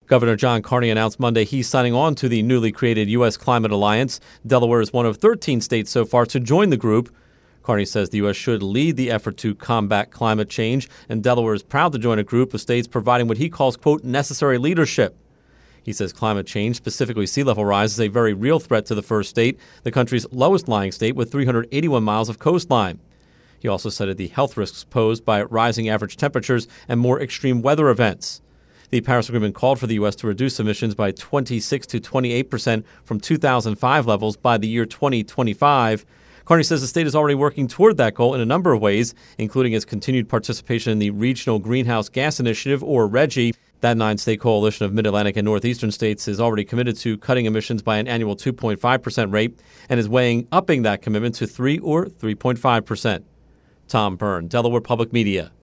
Governor John Carney announced Monday he's signing on to the newly created U.S. Climate Alliance. Delaware is one of 13 states so far to join the group. Carney says the U.S. should lead the effort to combat climate change, and Delaware is proud to join a group of states providing what he calls, quote, necessary leadership. He says climate change, specifically sea level rise, is a very real threat to the first state, the country's lowest-lying state with 381 miles of coastline. He also cited the health risks posed by rising average temperatures and more extreme weather events. The Paris Agreement called for the U.S. to reduce emissions by 26 to 28% from 2005 levels by the year 2025. Carney says the state is already working toward that goal in a number of ways, including its continued participation in the Regional Greenhouse Gas Initiative, or RGGI. That 9-state coalition of Mid-Atlantic and Northeastern states is already committed to cutting emissions by an annual 2.5% rate and is weighing upping that commitment to 3 or 3.5%. Tom Byrne, Delaware Public Media.